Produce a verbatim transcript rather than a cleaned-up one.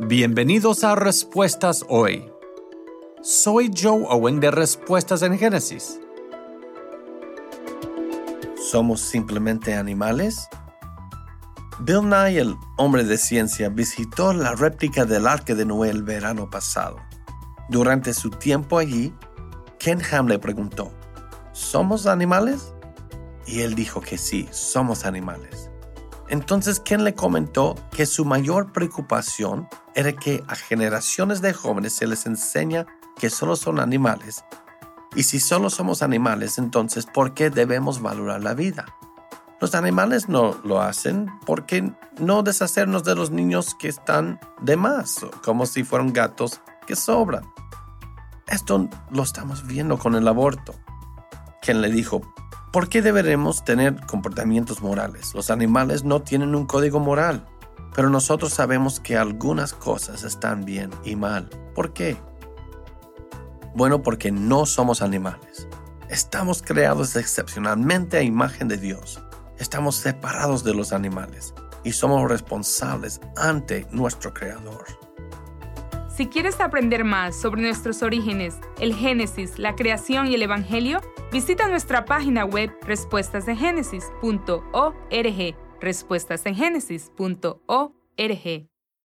Bienvenidos a Respuestas Hoy. Soy Joe Owen de Respuestas en Génesis. ¿Somos simplemente animales? Bill Nye, el hombre de ciencia, visitó la réplica del Arca de Noé el verano pasado. Durante su tiempo allí, Ken Ham le preguntó, ¿somos animales? Y él dijo que sí, somos animales. Entonces Ken le comentó que su mayor preocupación era que a generaciones de jóvenes se les enseña que solo son animales. Y si solo somos animales, entonces ¿por qué debemos valorar la vida? Los animales no lo hacen, ¿por qué no deshacernos de los niños que están de más, como si fueran gatos que sobran? Esto lo estamos viendo con el aborto. Ken le dijo, ¿por qué deberemos tener comportamientos morales? Los animales no tienen un código moral, pero nosotros sabemos que algunas cosas están bien y mal. ¿Por qué? Bueno, porque no somos animales. Estamos creados excepcionalmente a imagen de Dios. Estamos separados de los animales y somos responsables ante nuestro Creador. Si quieres aprender más sobre nuestros orígenes, el Génesis, la creación y el Evangelio, visita nuestra página web respuestas en génesis punto org, respuestas en génesis punto org.